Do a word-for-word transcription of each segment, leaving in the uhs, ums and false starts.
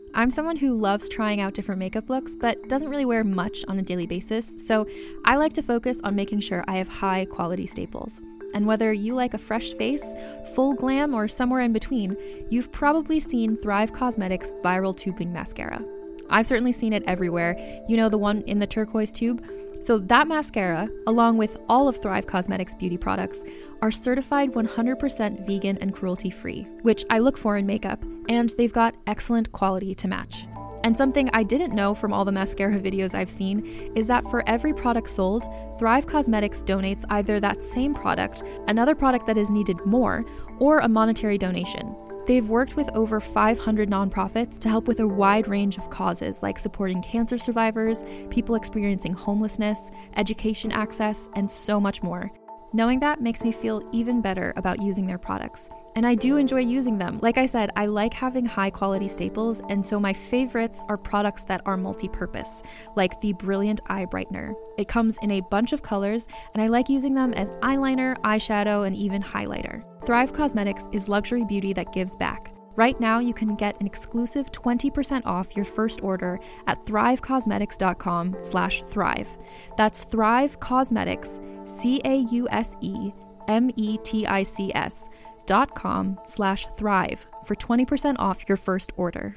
I'm someone who loves trying out different makeup looks, but doesn't really wear much on a daily basis, so I like to focus on making sure I have high quality staples. And whether you like a fresh face, full glam, or somewhere in between, you've probably seen Thrive Causemetics Viral Tubing Mascara. I've certainly seen it everywhere. You know, the one in the turquoise tube? So that mascara, along with all of Thrive Causemetics beauty products, are certified one hundred percent vegan and cruelty-free, which I look for in makeup, and they've got excellent quality to match. And something I didn't know from all the mascara videos I've seen is that for every product sold, Thrive Causemetics donates either that same product, another product that is needed more, or a monetary donation. They've worked with over five hundred nonprofits to help with a wide range of causes like supporting cancer survivors, people experiencing homelessness, education access, and so much more. Knowing that makes me feel even better about using their products. And I do enjoy using them. Like I said, I like having high quality staples, and so my favorites are products that are multi-purpose, like the Brilliant Eye Brightener. It comes in a bunch of colors, and I like using them as eyeliner, eyeshadow, and even highlighter. Thrive Causemetics is luxury beauty that gives back. Right now, you can get an exclusive twenty percent off your first order at thrivecausemetics.com slash thrive. That's Thrive Causemetics, C A U S E M E T I C S dot com slash thrive for twenty percent off your first order.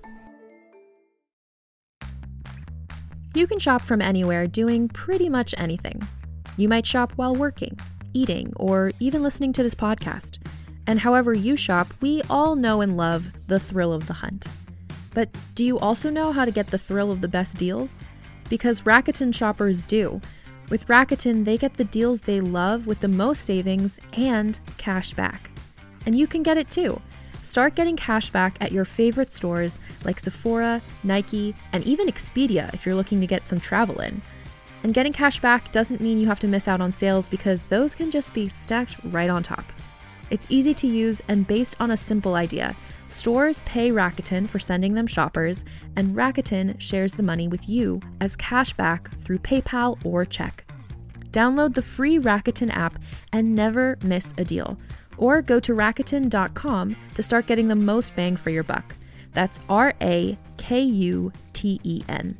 You can shop from anywhere doing pretty much anything. You might shop while working, eating, or even listening to this podcast. And however you shop, we all know and love the thrill of the hunt. But do you also know how to get the thrill of the best deals? Because Rakuten shoppers do. With Rakuten, they get the deals they love with the most savings and cash back. And you can get it too. Start getting cash back at your favorite stores like Sephora, Nike, and even Expedia if you're looking to get some travel in. And getting cash back doesn't mean you have to miss out on sales, because those can just be stacked right on top. It's easy to use and based on a simple idea. Stores pay Rakuten for sending them shoppers, and Rakuten shares the money with you as cash back through PayPal or check. Download the free Rakuten app and never miss a deal. Or go to Rakuten dot com to start getting the most bang for your buck. That's R A K U T E N.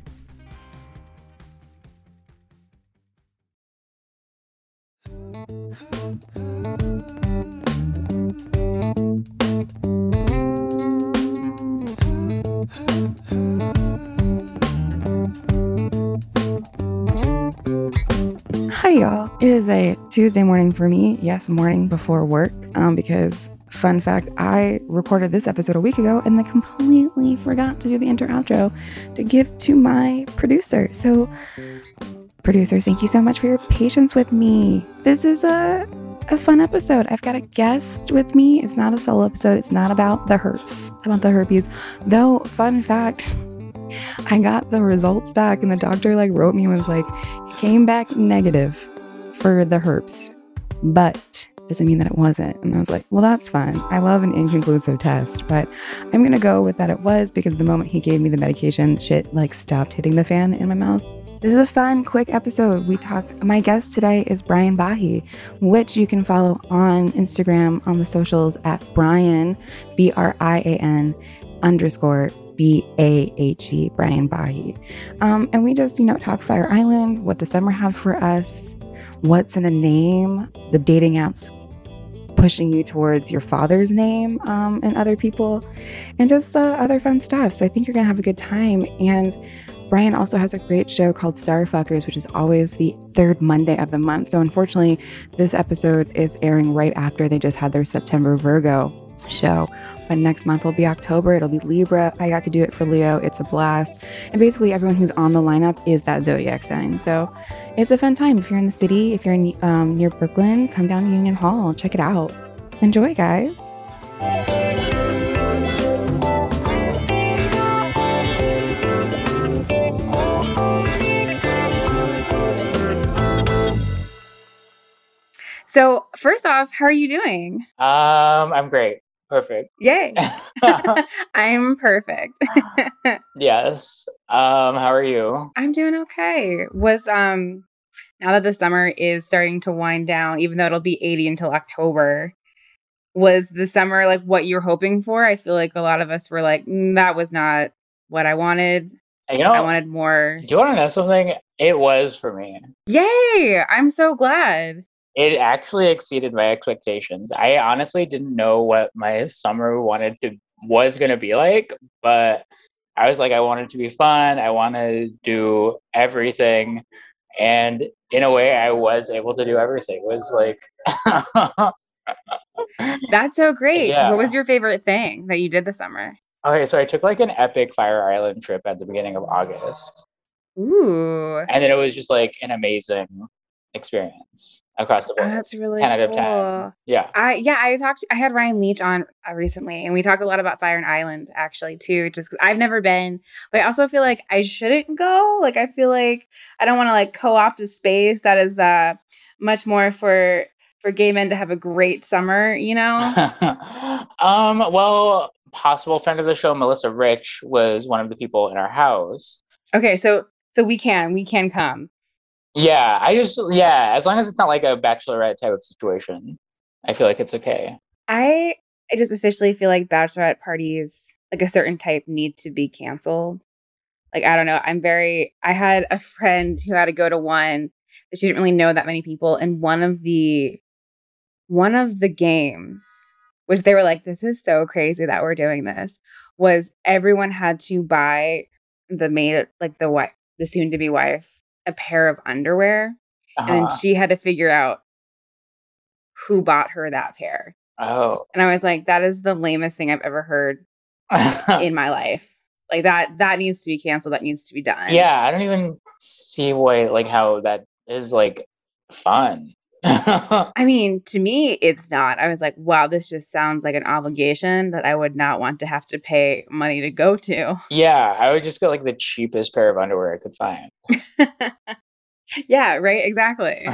Hi y'all. It is a Tuesday morning for me. Yes, morning before work. Um, because fun fact, I recorded this episode a week ago and then completely forgot to do the intro outro to give to my producer. So producers, thank you so much for your patience with me. This is a a fun episode. I've got a guest with me. It's not a solo episode. It's not about the herpes, about the herpes. Though, fun fact, I got the results back and the doctor like wrote me and was like, it came back negative for the herpes, but doesn't mean that it wasn't. And I was like, well, that's fine. I love an inconclusive test, but I'm going to go with that it was, because the moment he gave me the medication, shit like stopped hitting the fan in my mouth. This is a fun, quick episode. We talk, my guest today is Brian Bahi, which you can follow on Instagram on the socials at Brian, B R I A N underscore B A H E, Brian Bahi. Um, and we just, you know, talk Fire Island, what the summer had for us, what's in a name, the dating apps pushing you towards your father's name um, and other people, and just uh, other fun stuff. So I think you're going to have a good time. And Brian also has a great show called Starfuckers, which is always the third Monday of the month. So unfortunately, this episode is airing right after they just had their September Virgo show. But next month will be October. It'll be Libra. I got to do it for Leo. It's a blast. And basically everyone who's on the lineup is that zodiac sign. So it's a fun time. If you're in the city, if you're in, um, near Brooklyn, come down to Union Hall. Check it out. Enjoy, guys. So first off, how are you doing? Um, I'm great. Perfect. Yay. I'm perfect. Yes. Um, how are you? I'm doing okay. Was um now that the summer is starting to wind down, even though it'll be eighty until October, was the summer like what you were hoping for? I feel like a lot of us were like, mm, that was not what I wanted. And you know, I wanted more. Do you want to know something? It was for me. Yay! I'm so glad. It actually exceeded my expectations. I honestly didn't know what my summer wanted to was going to be like, but I was like, I wanted to be fun. I want to do everything. And in a way, I was able to do everything. It was like... That's so great. Yeah. What was your favorite thing that you did this summer? Okay, so I took like an epic Fire Island trip at the beginning of August. Ooh. And then it was just like an amazing experience across the board. Oh, that's really ten out of cool. ten. Yeah. I yeah, I talked I had Ryan Leach on uh, recently, and we talked a lot about Fire Island actually too, just 'cause I've never been, but I also feel like I shouldn't go. Like I feel like I don't want to like co-opt a space that is uh much more for for gay men to have a great summer, you know? um well, possible friend of the show Melissa Rich was one of the people in our house. Okay, so so we can we can come. Yeah, I just yeah, as long as it's not like a bachelorette type of situation, I feel like it's okay. I I just officially feel like bachelorette parties, like a certain type, need to be canceled. Like I don't know, I'm very I had a friend who had to go to one that she didn't really know that many people, and one of the one of the games, which they were like, this is so crazy that we're doing this, was everyone had to buy the maid, like the wife, the soon to be wife, a pair of underwear, Uh-huh. and then she had to figure out who bought her that pair. Oh. And I was like, that is the lamest thing I've ever heard in my life. Like that that needs to be canceled. That needs to be done. Yeah, I don't even see why like how that is like fun. I mean, to me, it's not. I was like, wow, this just sounds like an obligation that I would not want to have to pay money to go to. Yeah, I would just get like the cheapest pair of underwear I could find. Yeah, right, exactly.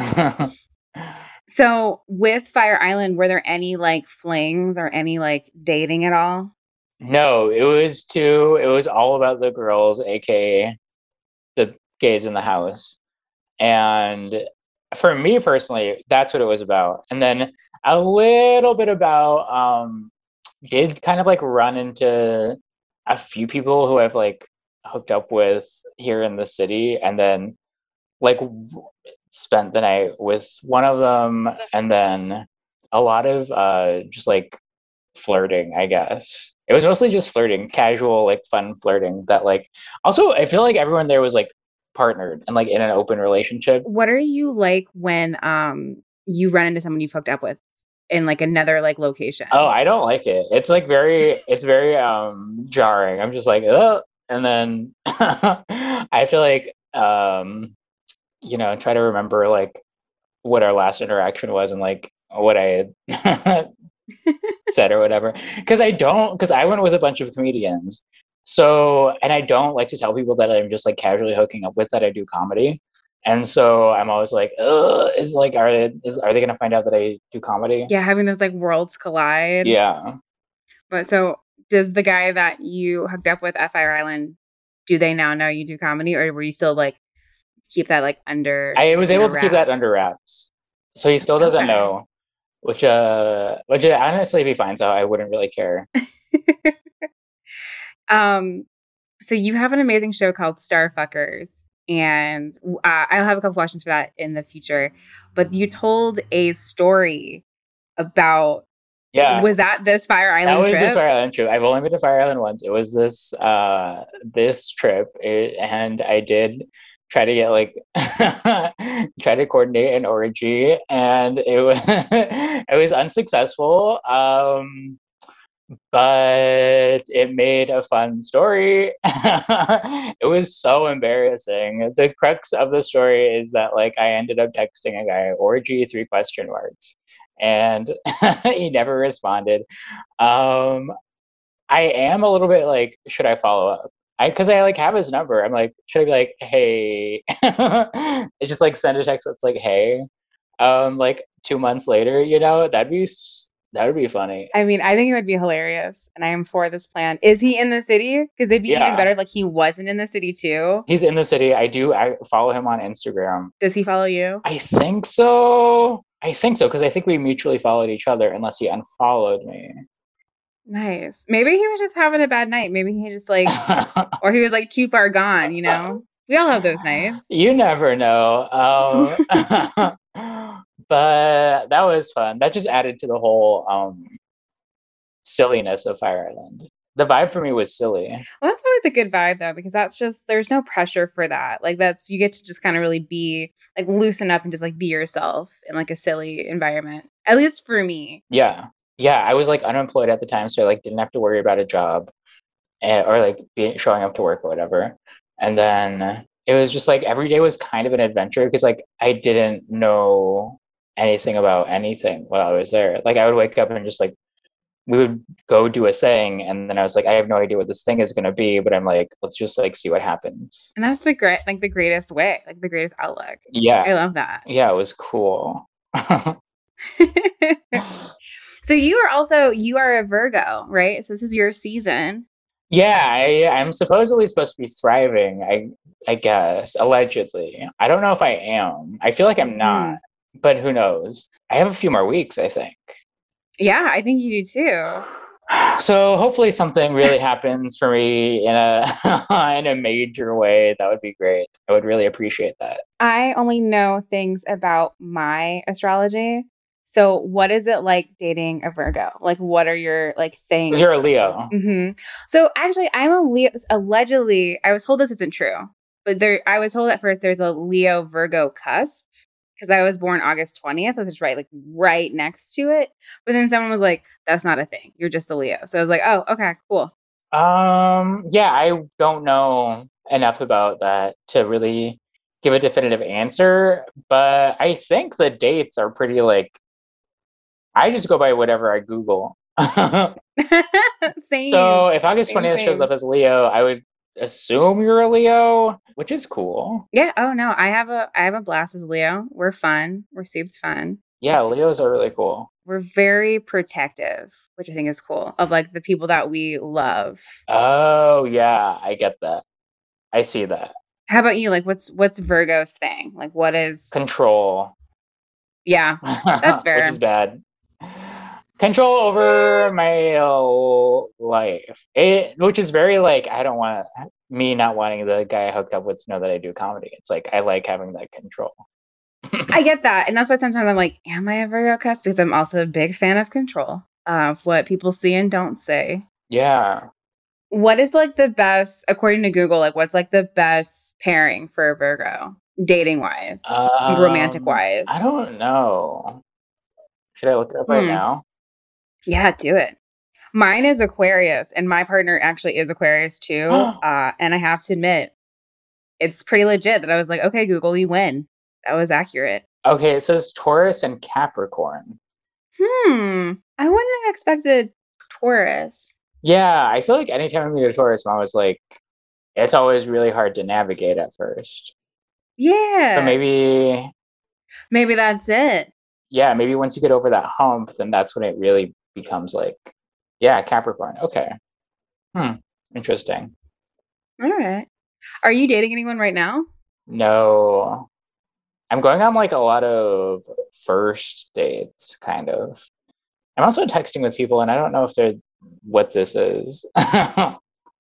So with Fire Island, were there any like flings or any like dating at all? No, it was too, it was all about the girls, aka the gays in the house. And for me personally, that's what it was about. And then a little bit about, um, did kind of like run into a few people who I've like hooked up with here in the city, and then like w- spent the night with one of them, and then a lot of uh, just like flirting, I guess. It was mostly just flirting, casual, like fun flirting that like also I feel like everyone there was like partnered and like in an open relationship. What are you like when um you run into someone you've hooked up with in like another like location? Oh, I don't like it. It's like very it's very um jarring. I'm just like, oh, and then I have to like um you know, try to remember like what our last interaction was and like what I had said or whatever. Because I don't, because I went with a bunch of comedians. So, and I don't like to tell people that I'm just like casually hooking up with that I do comedy. And so I'm always like, ugh, is like, are they, is, are they going to find out that I do comedy? Yeah, having those like worlds collide. Yeah. But so does the guy that you hooked up with at Fire Island, do they now know you do comedy, or were you still like keep that like under? I was able under to keep that wraps? under wraps. So he still doesn't Okay. know, which, uh, which uh, honestly, if he finds out, I wouldn't really care. Um, so you have an amazing show called Starfuckers, and uh, I'll have a couple questions for that in the future. But you told a story about Yeah. was that this Fire Island That was trip? this Fire Island trip. I've only been to Fire Island once. It was this uh this trip, it, and I did try to get like try to coordinate an orgy, and it was it was unsuccessful. Um, but it made a fun story. It was so embarrassing. The crux of the story is that like I ended up texting a guy orgy three question marks, and he never responded. Um, I am a little bit like, should I follow up? I because I like have his number. I'm like, should I be like, hey, I just like send a text that's like, hey, um, like two months later, you know, that'd be s- that would be funny. I mean, I think it would be hilarious, and I am for this plan. Is he in the city? Because it'd be Yeah. even better if like he wasn't in the city too. He's in the city. I do. I follow him on Instagram. Does he follow you? I think so. I think so because I think we mutually followed each other, unless he unfollowed me. Nice. Maybe he was just having a bad night. Maybe he just like, or he was like too far gone, you know? We all have those nights. You never know. Um, but that was fun. That just added to the whole um, silliness of Fire Island. The vibe for me was silly. Well, that's always a good vibe though, because that's just, there's no pressure for that. Like that's, you get to just kind of really be like loosen up and just like be yourself in like a silly environment. At least for me. Yeah. Yeah. I was like unemployed at the time. So I like didn't have to worry about a job and, or like be, showing up to work or whatever. And then it was just like every day was kind of an adventure because like I didn't know anything about anything while I was there. Like I would wake up and just like, we would go do a thing and then I was like, I have no idea what this thing is going to be, but I'm like, let's just like see what happens. And that's the great, like the greatest way, like the greatest outlook. Yeah. I love that. Yeah, it was cool. So you are also, you are a Virgo, right? So this is your season. Yeah, I, I'm supposedly supposed to be thriving, I I guess, allegedly. I don't know if I am. I feel like I'm not, mm. but who knows? I have a few more weeks, I think. Yeah, I think you do too. So hopefully something really happens for me in a in a major way. That would be great. I would really appreciate that. I only know things about my astrology. So what is it like dating a Virgo? Like, what are your like things? You're a Leo. Mm-hmm. So actually, I'm a Leo. Allegedly, I was told this isn't true, but there, I was told at first there's a Leo Virgo cusp because I was born August twentieth. I was just right, like right next to it. But then someone was like, "That's not a thing. You're just a Leo." So I was like, "Oh, okay, cool." Um, yeah, I don't know enough about that to really give a definitive answer, but I think the dates are pretty like. I just go by whatever I Google. Same. So if August twentieth shows up as Leo, I would assume you're a Leo, which is cool. Yeah. Oh no, I have a I have a blast as Leo. We're fun. We're super fun. Yeah, Leos are really cool. We're very protective, which I think is cool, of like the people that we love. Oh yeah, I get that. I see that. How about you? Like, what's what's Virgo's thing? Like, what is control? Yeah, that's fair. Which is bad. Control over my uh, life, it, which is very like I don't want me not wanting the guy I hooked up with to know that I do comedy. It's like I like having that control. I get that, and that's why sometimes I'm like, am I a Virgo cusp? Because I'm also a big fan of control, of what people see and don't say. Yeah. What is like the best, according to Google? Like, what's like the best pairing for a Virgo, dating wise, um, romantic wise? I don't know. Should I look it up right hmm. now? Yeah, do it. Mine is Aquarius, and my partner actually is Aquarius too. uh, and I have to admit, it's pretty legit that I was like, okay, Google, you win. That was accurate. Okay, it says Taurus and Capricorn. Hmm. I wouldn't have expected Taurus. Yeah, I feel like anytime I meet a Taurus, I'm always like, it's always really hard to navigate at first. Yeah. But maybe... Maybe that's it. Yeah, maybe once you get over that hump, then that's when it really becomes like, yeah, Capricorn. Okay. Hmm. Interesting. All right. Are you dating anyone right now? No. I'm going on like a lot of first dates, kind of. I'm also texting with people, and I don't know if they're what this is. I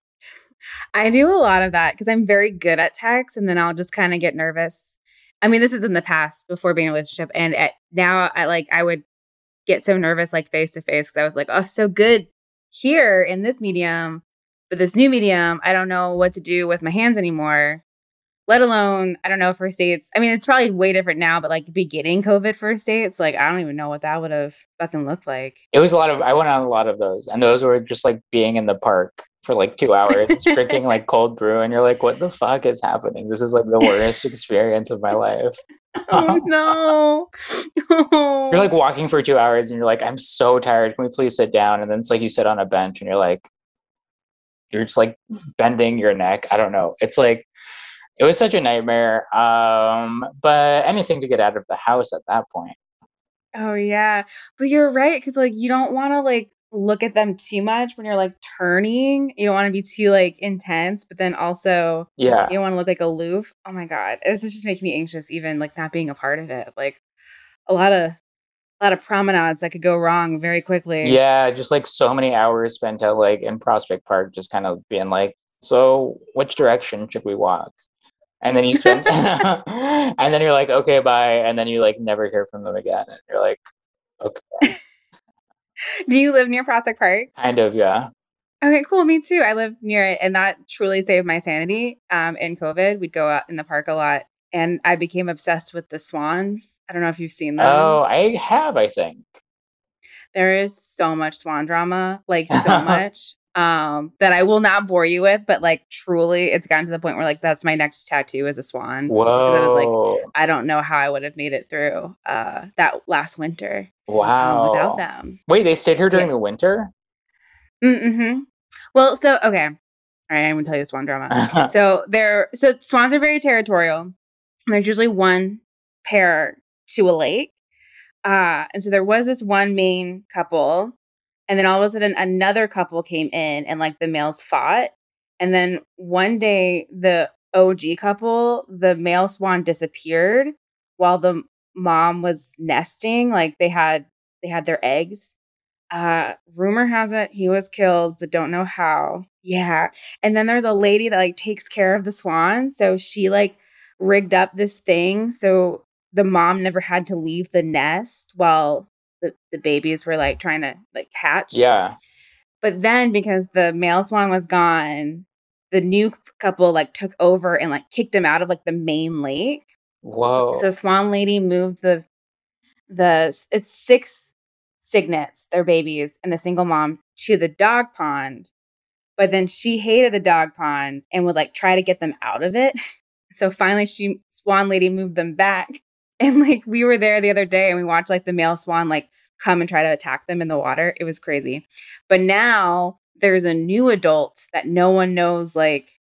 do a lot of that because I'm very good at text, and then I'll just kind of get nervous. I mean, this is in the past before being in a relationship, and at, now I like I would get so nervous like face to face because I was like, oh, so good here in this medium, but this new medium, I don't know what to do with my hands anymore. Let alone, I don't know, first dates. I mean, it's probably way different now, but like beginning COVID first dates, like I don't even know what that would have fucking looked like. It was a lot of, I went on a lot of those, and those were just like being in the park for like two hours, drinking like cold brew, and you're like, what the fuck is happening? This is like the worst experience of my life. Oh no. You're like walking for two hours and you're like, I'm so tired. Can we please sit down? And then it's like you sit on a bench and you're like, you're just like bending your neck. I don't know. It's like, it was such a nightmare. Um, but anything to get out of the house at that point. Oh yeah. But you're right. Cause like you don't want to like look at them too much when you're like turning. You don't want to be too like intense, but then also yeah, you don't want to look like aloof. Oh my God. This is just making me anxious, even like not being a part of it. Like a lot of a lot of promenades that could go wrong very quickly. Yeah, just like so many hours spent at like in Prospect Park, just kind of being like, so which direction should we walk? And then you spend, and then you're like, okay, bye. And then you like never hear from them again. And you're like, okay. Do you live near Prospect Park? Kind of, yeah. Okay, cool. Me too. I live near it, and that truly saved my sanity. Um, in COVID, we'd go out in the park a lot, and I became obsessed with the swans. I don't know if you've seen them. Oh, I have, I think. There is so much swan drama, like so much, um, that I will not bore you with. But like, truly, it's gotten to the point where like that's my next tattoo is a swan. Whoa! I was like, I don't know how I would have made it through uh, that last winter. Wow! Um, without them. Wait, they stayed here during yeah. the winter? Mm-hmm. Well, so, okay. All right, I'm going to tell you the swan drama. so, they're, so swans are very territorial. There's usually one pair to a lake. Uh, and so there was this one main couple. And then all of a sudden, another couple came in and, like, the males fought. And then one day, the O G couple, the male swan disappeared while the mom was nesting. Like, they had they had their eggs. Uh, rumor has it he was killed, but don't know how. Yeah. And then there's a lady that like takes care of the swan. So she like rigged up this thing. So the mom never had to leave the nest while the, the babies were like trying to like hatch. Yeah. But then because the male swan was gone, the new couple like took over and like kicked him out of like the main lake. Whoa. So Swan Lady moved the, the, it's six cygnets, their babies, and the single mom to the dog pond. But then she hated the dog pond and would like try to get them out of it. So finally she Swan Lady moved them back. And like we were there the other day and we watched like the male swan like come and try to attack them in the water. It was crazy. But now there's a new adult that no one knows like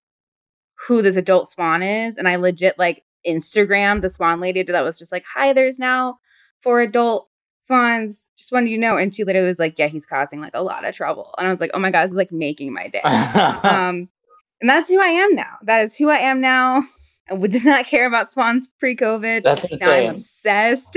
who this adult swan is. And I legit like Instagrammed the Swan Lady that was just like, hi, there's now four adult swans, just wanted you to know. And she literally was like, yeah, he's causing like a lot of trouble. And I was like, oh my God, this is like making my day. um, and that's who I am now. That is who I am now. I did not care about swans pre-COVID. That's insane. Now I'm obsessed.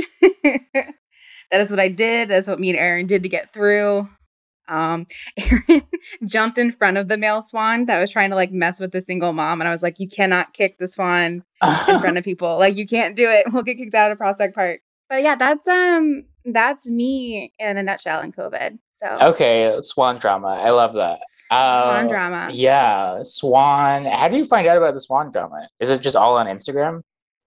That is what I did. That's what me and Aaron did to get through. Um, Aaron jumped in front of the male swan that was trying to like mess with the single mom. And I was like, you cannot kick the swan in front of people. Like you can't do it. We'll get kicked out of Prospect Park. But yeah, that's um that's me in a nutshell in COVID. So okay, swan drama. I love that. Uh, swan drama. Yeah, swan. How do you find out about the swan drama? Is it just all on Instagram?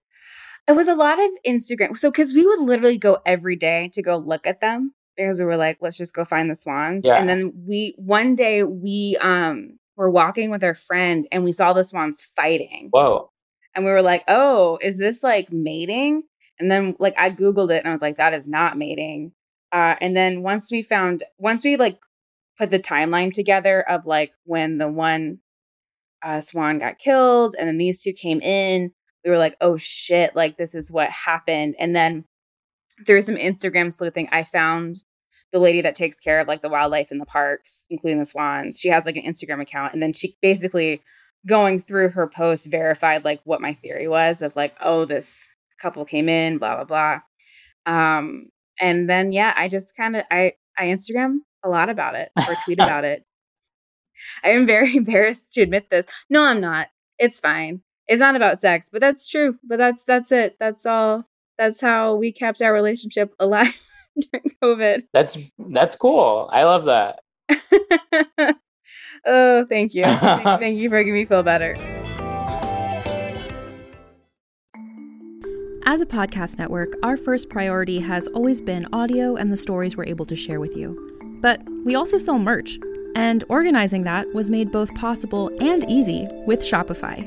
It was a lot of Instagram. So because we would literally go every day to go look at them because we were like, let's just go find the swans. Yeah. And then we one day we um were walking with our friend and we saw the swans fighting. Whoa. And we were like, oh, is this like mating? And then like I Googled it and I was like, that is not mating. Uh, and then once we found, once we like put the timeline together of like when the one uh, swan got killed and then these two came in, we were like, oh shit, like this is what happened. And then through some Instagram sleuthing, I found the lady that takes care of like the wildlife in the parks, including the swans. She has like an Instagram account. And then she basically going through her post verified like what my theory was of like, oh, this couple came in, blah, blah, blah. Um, and then, yeah, I just kind of, I, I Instagram a lot about it or tweet about it. I am very embarrassed to admit this. No, I'm not. It's fine. It's not about sex, but that's true. But that's, that's it. That's all. That's how we kept our relationship alive during COVID. That's, that's cool. I love that. Oh, thank you. thank, thank you for making me feel better. As a podcast network, our first priority has always been audio and the stories we're able to share with you. But we also sell merch, and organizing that was made both possible and easy with Shopify.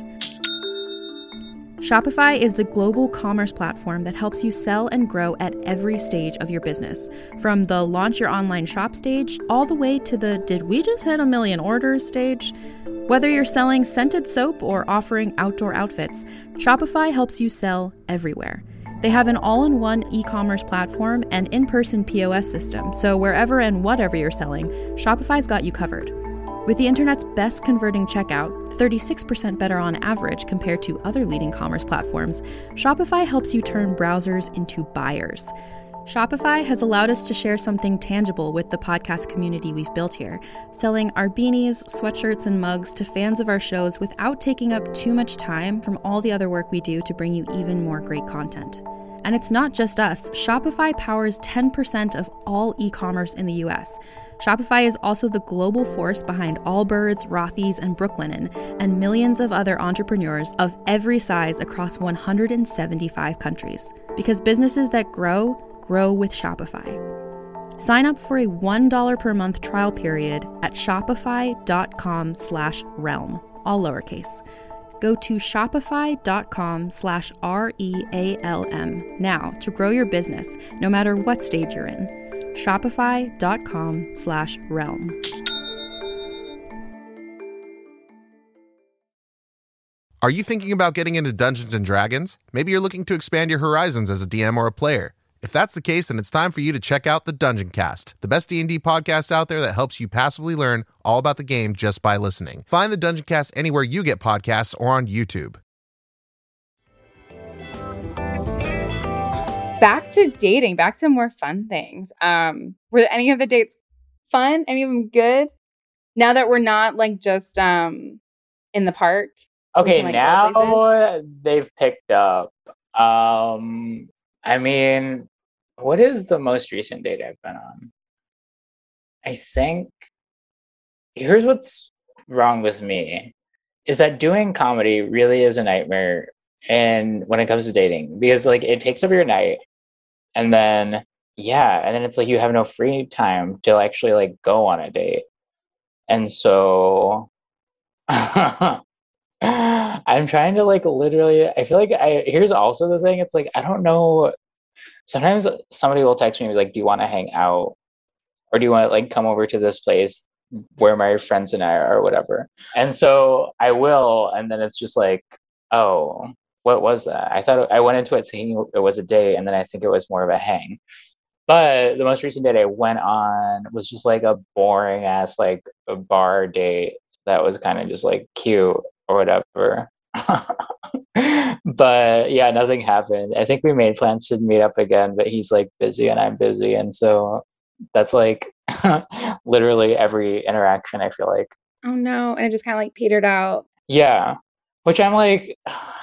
Shopify is the global commerce platform that helps you sell and grow at every stage of your business, from the launch your online shop stage all the way to the did we just hit a million orders stage. Whether you're selling scented soap or offering outdoor outfits, Shopify helps you sell everywhere. They have an all-in-one e-commerce platform and in-person P O S system, so wherever and whatever you're selling, Shopify's got you covered. With the internet's best converting checkout, thirty-six percent better on average compared to other leading commerce platforms, Shopify helps you turn browsers into buyers. Shopify has allowed us to share something tangible with the podcast community we've built here, selling our beanies, sweatshirts, and mugs to fans of our shows without taking up too much time from all the other work we do to bring you even more great content. And it's not just us. Shopify powers ten percent of all e-commerce in the U S. Shopify is also the global force behind Allbirds, Rothy's, and Brooklinen, and millions of other entrepreneurs of every size across one hundred seventy-five countries. Because businesses that grow, grow with Shopify. Sign up for a one dollar per month trial period at shopify.com slash realm, all lowercase. Go to shopify.com slash R-E-A-L-M now to grow your business, no matter what stage you're in. Shopify.com slash realm. Are you thinking about getting into Dungeons and Dragons? Maybe you're looking to expand your horizons as a D M or a player. If that's the case, then it's time for you to check out the Dungeon Cast, the best D and D podcast out there that helps you passively learn all about the game just by listening. Find the Dungeon Cast anywhere you get podcasts or on YouTube. Back to dating, back to more fun things. Um, were any of the dates fun? Any of them good? Now that we're not like just um in the park. Okay, can, like, now they've picked up. Um, I mean, what is the most recent date I've been on? I think here's what's wrong with me is that doing comedy really is a nightmare. And when it comes to dating, because like it takes up your night, and then yeah, and then it's like you have no free time to actually like go on a date, and so I'm trying to like literally. I feel like I here's also the thing. It's like I don't know. Sometimes somebody will text me and be like, "Do you want to hang out, or do you want to like come over to this place where my friends and I are, or whatever?" And so I will, and then it's just like, oh. What was that? I thought I went into it thinking it was a date, and then I think it was more of a hang. But the most recent date I went on was just like a boring ass like a bar date that was kind of just like cute or whatever. But yeah, nothing happened. I think we made plans to meet up again, but he's like busy and I'm busy, and so that's like literally every interaction. I feel like. Oh no! And it just kind of like petered out. Yeah, which I'm like.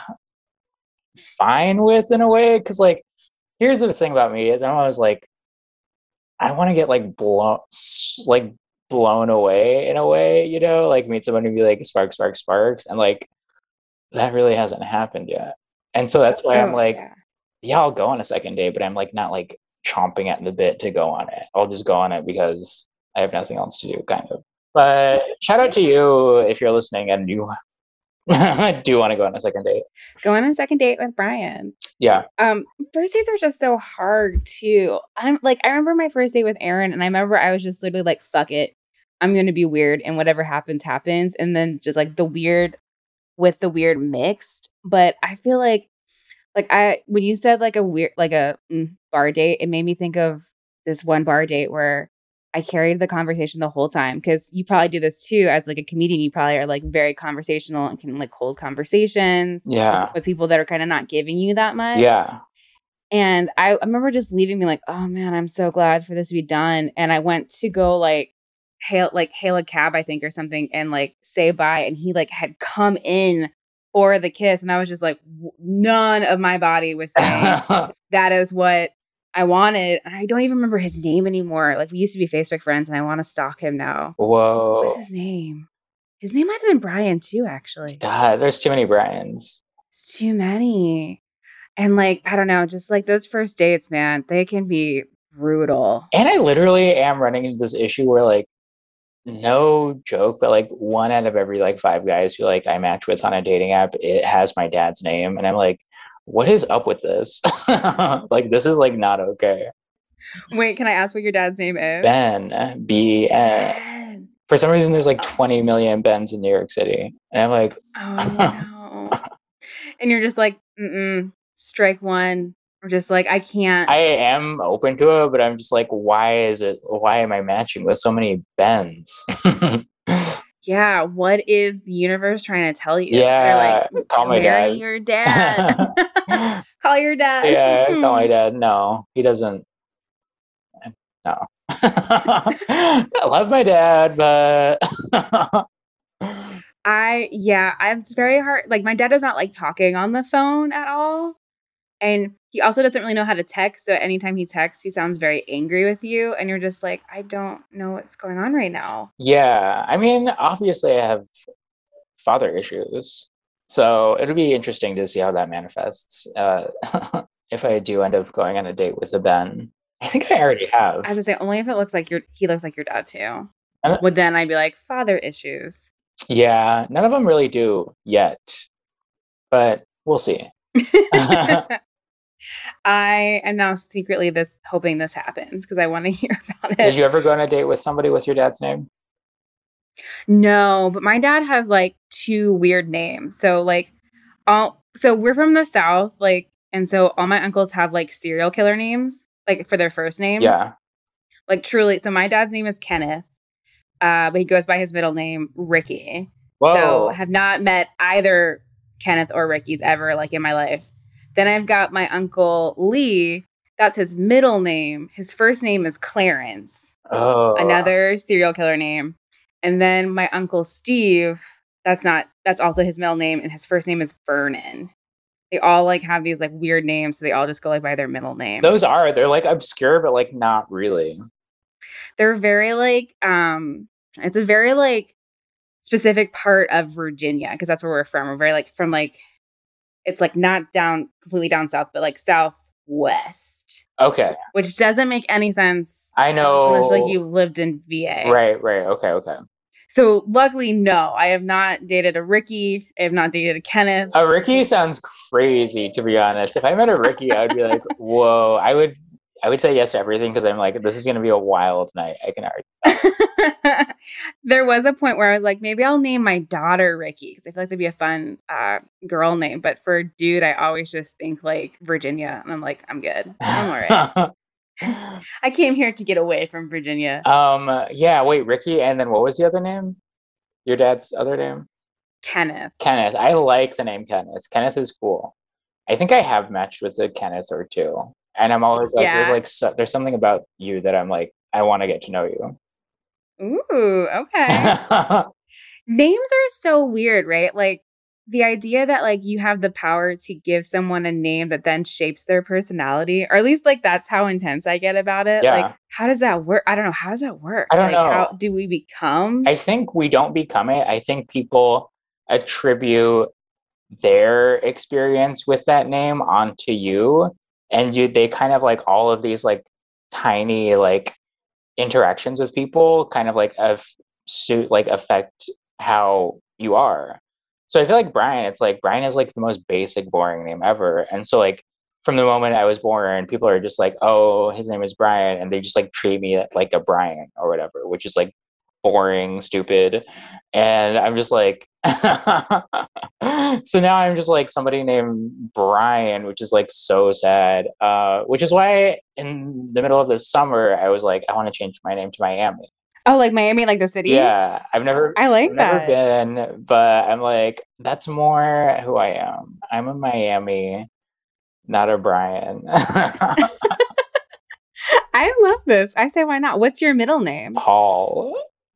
Fine with in a way, because like here's the thing about me is I'm always like I want to get like blown like blown away in a way, you know, like meet someone and be like sparks sparks sparks, and like that really hasn't happened yet. And so that's why oh, I'm like yeah. yeah I'll go on a second date, but I'm like not like chomping at the bit to go on it. I'll just go on it because I have nothing else to do, kind of. But shout out to you if you're listening and you I do want to go on a second date. Go on a second date with Brian. Yeah. Um, first dates are just so hard too. I'm like, I remember my first date with Aaron, and I remember I was just literally like, "Fuck it, I'm gonna be weird, and whatever happens, happens." And then just like the weird with the weird mixed. But I feel like, like I when you said like a weird like a mm, bar date, it made me think of this one bar date where I carried the conversation the whole time, because you probably do this too as like a comedian. You probably are like very conversational and can like hold conversations yeah. with people that are kind of not giving you that much. Yeah. And I, I remember just leaving me like, oh man, I'm so glad for this to be done. And I went to go like hail like hail a cab, I think, or something, and like say bye. And he like had come in for the kiss, and I was just like, w- none of my body was saying that is what I wanted. And I don't even remember his name anymore. Like we used to be Facebook friends, and I want to stalk him now. Whoa. What's his name? His name might have been Brian too, actually. God, there's too many Brians. It's too many. And like, I don't know, just like those first dates, man, they can be brutal. And I literally am running into this issue where like, no joke, but like one out of every like five guys who like I match with on a dating app, it has my dad's name. And I'm like, what is up with this? Like, this is like not okay. Wait, can I ask what your dad's name is? Ben, B N. For some reason, there's like twenty million Bens in New York City. And I'm like, oh no. And you're just like, mm-mm, strike one. I'm just like, I can't. I am open to it, but I'm just like, why is it, why am I matching with so many Bens? Yeah, what is the universe trying to tell you? Yeah, like, call my marry dad. your dad. Call your dad. Yeah, call my dad. No, he doesn't. No. I love my dad, but I, yeah, I'm, it's very hard. Like, my dad does not like talking on the phone at all. And he also doesn't really know how to text. So anytime he texts, he sounds very angry with you. And you're just like, I don't know what's going on right now. yeah, I mean, obviously I have father issues. So it'll be interesting to see how that manifests. Uh, if I do end up going on a date with a Ben. I think I already have. I would say only if it looks like your he looks like your dad too. Uh, Would then I'd be like, father issues. Yeah, none of them really do yet. But we'll see. I am now secretly this hoping this happens because I want to hear about it. Did you ever go on a date with somebody with your dad's name? No, but my dad has like two weird names. So like all so we're from the South, like, and so all my uncles have like serial killer names, like for their first name. Yeah. Like truly. So my dad's name is Kenneth. Uh, but he goes by his middle name, Ricky. Whoa. So have not met either Kenneth or Ricky's ever like in my life. Then I've got my uncle Lee. That's his middle name. His first name is Clarence. Oh. Another serial killer name. And then my uncle Steve, that's not, that's also his middle name. And his first name is Vernon. They all like have these like weird names. So they all just go like by their middle name. Those are, they're like obscure, but like not really. They're very like, um, it's a very like specific part of Virginia because that's where we're from. We're very like from like, it's like not down completely down south, but like southwest. Okay. Which doesn't make any sense. I know. Unless like you lived in V A. Right, right. Okay, okay. So luckily, no, I have not dated a Ricky. I have not dated a Kenneth. A Ricky sounds crazy, to be honest. If I met a Ricky, I would be like, whoa. I would I would say yes to everything because I'm like, this is going to be a wild night. I can already. There was a point where I was like, maybe I'll name my daughter Ricky because I feel like that'd be a fun uh, girl name. But for a dude, I always just think like Virginia. And I'm like, I'm good. I'm all right. I came here to get away from Virginia. Um. Yeah, wait, Ricky. And then what was the other name? Your dad's other name? Kenneth. Kenneth. I like the name Kenneth. Kenneth is cool. I think I have matched with a Kenneth or two. And I'm always like, yeah. there's like, so, there's something about you that I'm like, I want to get to know you. Ooh, okay. Names are so weird, right? Like the idea that like you have the power to give someone a name that then shapes their personality, or at least like that's how intense I get about it. Yeah. Like, how does that work? I don't know. How does that work? I don't like, know. How do we become? I think we don't become it. I think people attribute their experience with that name onto you. And you, they kind of like all of these like tiny like interactions with people kind of like of suit like affect how you are. So I feel like Brian, it's like Brian is like the most basic, boring name ever. And so like from the moment I was born, people are just like, oh, his name is Brian, and they just like treat me like a Brian or whatever, which is like boring, stupid. And I'm just like, so now I'm just like somebody named Brian, which is like so sad. Uh, which is why in the middle of this summer, I was like, I want to change my name to Miami. Oh, like Miami, like the city? Yeah, I've never, I like I've that. never been, but I'm like, that's more who I am. I'm a Miami, not a Brian. I love this. I say, why not? What's your middle name? Paul.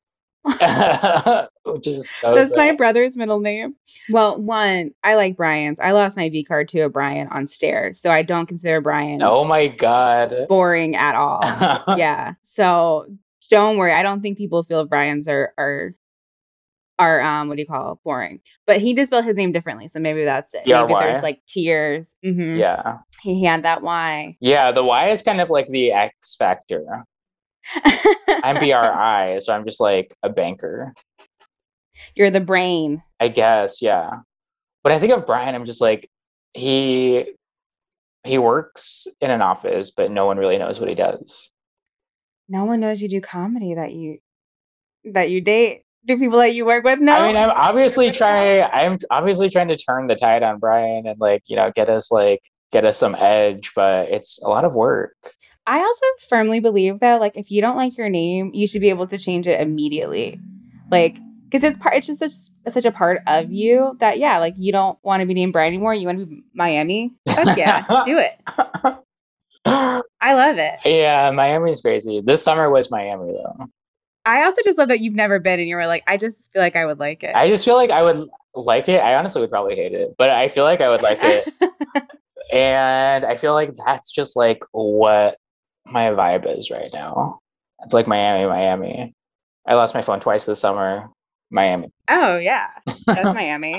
Which is so That's sad. my brother's middle name. Well, one, I like Brian's. I lost my V card to a Brian on Stairs, so I don't consider Brian oh my god boring at all. Yeah, so don't worry. I don't think people feel Brian's are are are um what do you call it? Boring. But he did spell his name differently, so maybe that's it. Yeah, maybe why? there's like tears. Mm-hmm. Yeah, he had that Y. Yeah, the Y is kind of like the X factor. I'm B R I, so I'm just like a banker. You're the brain. I guess, yeah. But I think of Brian, I'm just like, he he works in an office, but no one really knows what he does. No one knows you do comedy that you that you date. Do people that you work with know? I mean, I'm obviously trying I'm obviously trying to turn the tide on Brian and like, you know, get us like get us some edge, but it's a lot of work. I also firmly believe that, like, if you don't like your name, you should be able to change it immediately. Like, because it's part, it's just such, such a part of you that, yeah, like, you don't want to be named Brian anymore. You want to be Miami. Fuck yeah, do it. I love it. Yeah, Miami's crazy. This summer was Miami though. I also just love that you've never been and you were like, I just feel like I would like it. I just feel like I would like it. I honestly would probably hate it, but I feel like I would like it. And I feel like that's just like what my vibe is right now. It's like Miami, Miami. I lost my phone twice this summer. Miami. Oh yeah, that's Miami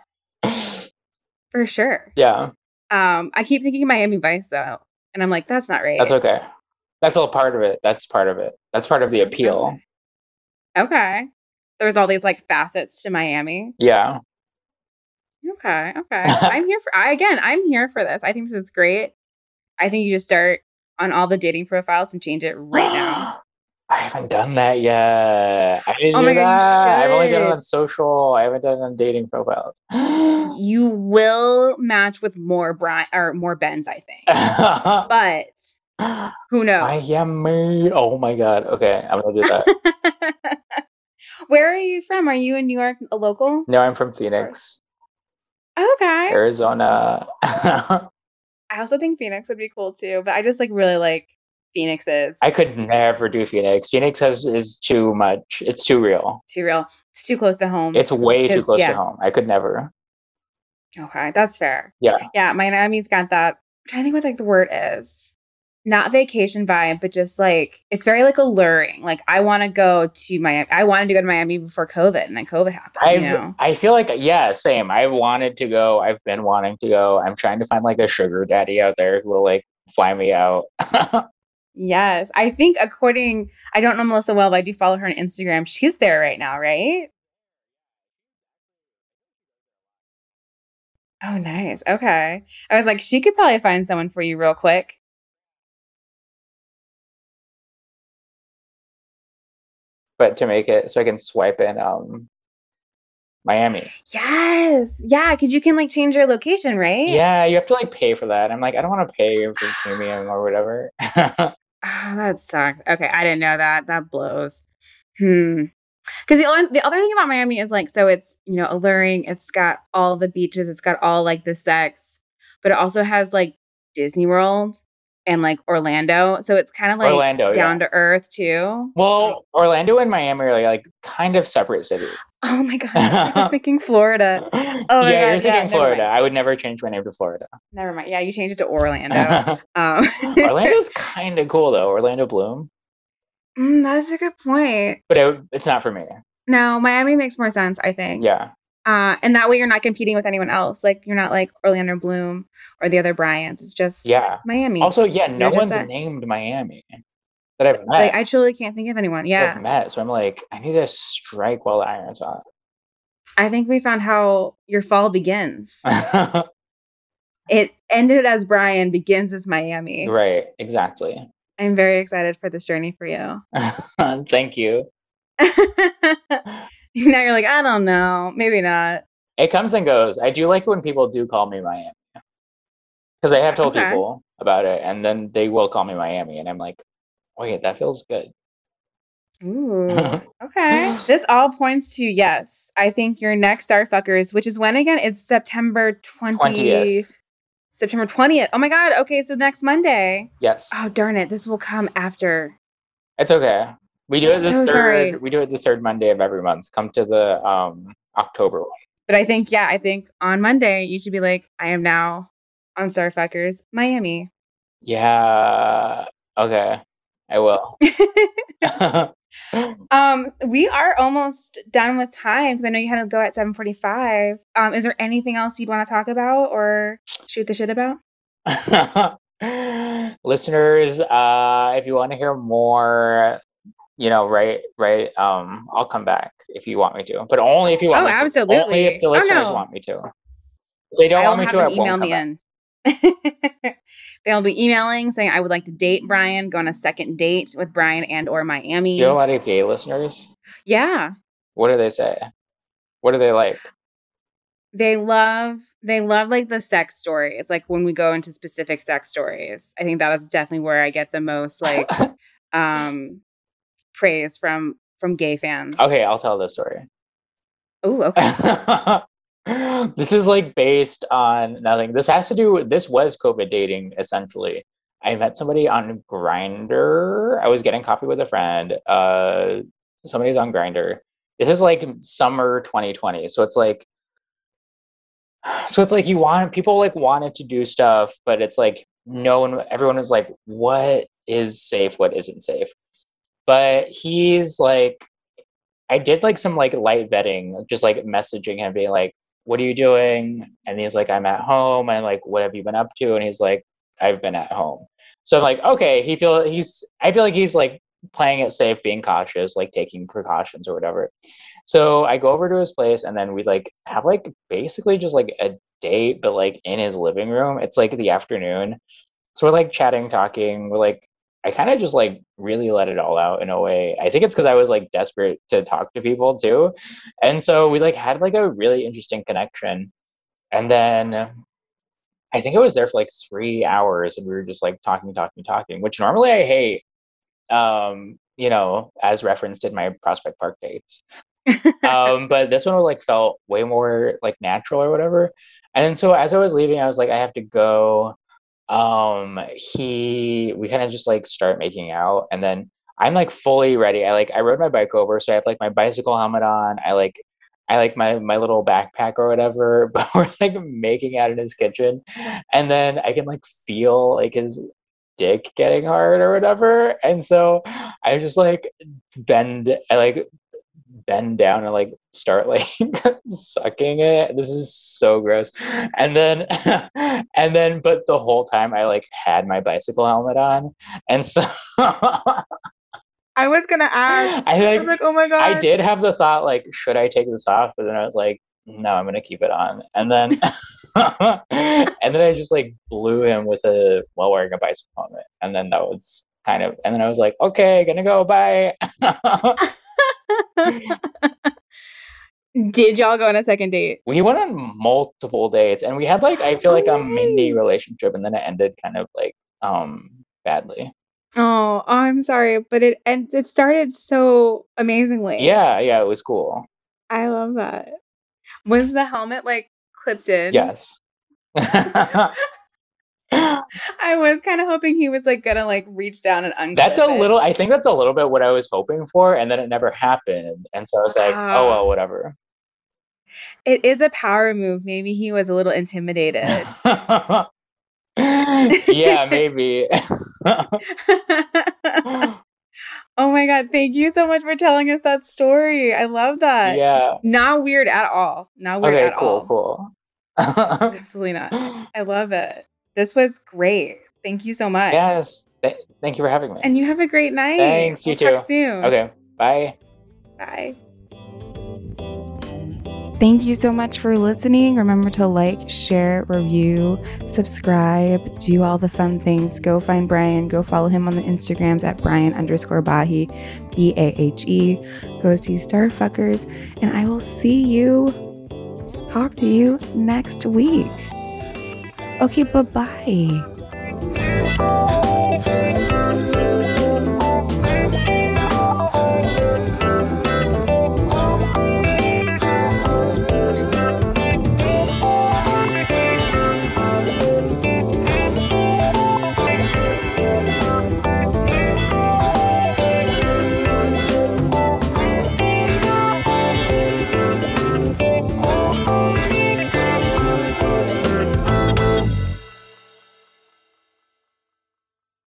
for sure. Yeah. Um, I keep thinking Miami Vice though, and I'm like, that's not right. That's okay. That's all part of it. That's part of it. That's part of the appeal. Okay. There's all these like facets to Miami. Yeah. Okay. Okay. I'm here for. I again, I'm here for this. I think this is great. I think you just start on all the dating profiles and change it right now. I haven't done that yet. I didn't Oh do my God, you that. I've only done it should. on social. I haven't done it on dating profiles. You will match with more Brian or more Bens, I think. But who knows? Miami. Oh my God. Okay, I'm gonna do that. Where are you from? Are you in New York, a local? No, I'm from Phoenix, Okay. Arizona. I also think Phoenix would be cool too, but I just like really like Phoenix's. I could never do Phoenix. Phoenix has is too much. It's too real. Too real. It's too close to home. It's way too 'Cause, close yeah. to home. I could never. Okay, that's fair. Yeah. Yeah, Miami's got that. I'm trying to think what like the word is. Not vacation vibe, but just like it's very like alluring. Like I want to go to Miami. I wanted to go to Miami before COVID, and then COVID happened. I've, you know? I feel like yeah, same. I wanted to go. I've been wanting to go. I'm trying to find like a sugar daddy out there who will like fly me out. Yes, I think according. I don't know Melissa well, but I do follow her on Instagram. She's there right now, right? Oh, nice. Okay, I was like, she could probably find someone for you real quick. But to make it so I can swipe in um Miami. Yes, yeah, because you can like change your location, right? Yeah, you have to like pay for that. I'm like, I don't want to pay for premium or whatever. Oh, that sucks. Okay, I didn't know that. That blows. Hmm. Because the only, the other thing about Miami is like, so it's, you know, alluring. It's got all the beaches. It's got all like the sex, but it also has like Disney World and like Orlando. So it's kind of like Orlando, down yeah. to earth too. Well, Orlando and Miami are like kind of separate cities. Oh my God. I was thinking Florida. Oh my yeah, God. you're Yeah, thinking never Florida. mind. I would never change my name to Florida. Never mind. Yeah, you changed it to Orlando. um, Orlando's kind of cool though. Orlando Bloom. mm, that's a good point. But it, it's not for me. No, Miami makes more sense, I think. Yeah. Uh, and that way you're not competing with anyone else. Like you're not like Orlando Bloom or the other Bryans. It's just Yeah. Miami. Also, yeah, no You're just one's that- named Miami that I've met. like I truly can't think of anyone. that Yeah. I've met. So I'm like, I need to strike while the iron's hot. I think we found how your fall begins. It ended as Brian, begins as Miami. Right, exactly. I'm very excited for this journey for you. Thank you. Now you're like, I don't know. Maybe not. It comes and goes. I do like it when people do call me Miami. Because I have told Okay. people about it, and then they will call me Miami, and I'm like, wait, that feels good. Ooh. Okay. This all points to yes. I think your next Starfuckers, which is when again? It's September twentieth. twentieth. September twentieth. Oh my God. Okay. So next Monday. Yes. Oh, darn it. This will come after. It's okay. We do it the So third. sorry. We do it the third Monday of every month. Come to the um October one. But I think, yeah, I think on Monday, you should be like, I am now on Starfuckers, Miami. Yeah. Okay. I will. um, we are almost done with time because I know you had to go at seven forty-five. Um, is there anything else you'd want to talk about or shoot the shit about? Listeners, uh, if you want to hear more, you know, right, right, um, I'll come back if you want me to, but only if you want Oh, me to. absolutely. Only if the Oh, listeners no. want me to. If they don't I'll want me have to, I them won't email come me back. in. They'll be emailing saying, I would like to date Brian, go on a second date with Brian and or Miami. You have a lot of gay listeners? Yeah. What do they say? What do they like? They love they love like the sex stories. Like when we go into specific sex stories. I think that is definitely where I get the most like um praise from from gay fans. Okay, I'll tell this story. Oh, okay. This is like based on nothing. This has to do with, this was COVID dating essentially. I met somebody on Grindr. I was getting coffee with a friend. Uh, somebody's on Grindr. This is like summer twenty twenty. So it's like, so it's like you want, people like wanted to do stuff, but it's like no one, everyone was like, what is safe? What isn't safe? But he's like, I did like some like light vetting, just like messaging him, being like, what are you doing? And he's like, I'm at home. And I'm like, what have you been up to? And he's like, I've been at home. So I'm like, okay, he feel he's, I feel like he's like playing it safe, being cautious, like taking precautions or whatever. So I go over to his place and then we like have like basically just like a date, but like in his living room. It's like the afternoon. So we're like chatting, talking. We're like, I kind of just like really let it all out in a way. I think it's because I was like desperate to talk to people too. And so we like had like a really interesting connection. And then I think I was there for like three hours and we were just like talking, talking, talking, which normally I hate, um, you know, as referenced in my Prospect Park dates. um, but this one like felt way more like natural or whatever. And then so as I was leaving, I was like, I have to go. Um, he, we kind of just like start making out, and then I'm like fully ready. I like, I rode my bike over, so I have like my bicycle helmet on. I like, I like my, my little backpack or whatever, but we're like making out in his kitchen. And then I can like feel like his dick getting hard or whatever. And so I just like bend, I like bend down and like start like sucking it. This is so gross. And then and then but the whole time I like had my bicycle helmet on. And so I was gonna ask. I, like, I was like, oh my god. I did have the thought like, should I take this off? But then I was like, no, I'm gonna keep it on. And then and then I just like blew him with a while wearing a bicycle helmet. And then that was kind of, and then I was like, okay, gonna go, bye. Did y'all go on a second date? We went on multiple dates and we had like, I feel like a mini relationship, and then it ended kind of like um badly. Oh, oh I'm sorry, but it and it started so amazingly. Yeah, yeah, it was cool. I love that. Was the helmet like clipped in? Yes. I was kind of hoping he was like gonna like reach down and unclip That's a it. little, I think that's a little bit what I was hoping for, and then it never happened. And so I was like, Wow. oh well, whatever. It is a power move. Maybe he was a little intimidated. Yeah, maybe. Oh my god, thank you so much for telling us that story. I love that. Yeah. Not weird at all. Not weird Okay, at cool, all. cool. Absolutely not. I love it. This was great. Thank you so much. Yes. Th- thank you for having me. And you have a great night. Thanks, you we'll too. Talk soon. Okay, bye. Bye. Thank you so much for listening. Remember to like, share, review, subscribe, do all the fun things. Go find Brian. Go follow him on the Instagrams at Brian underscore Bahe, B A H E. Go see Starfuckers. And I will see you, talk to you next week. Okay, bye-bye.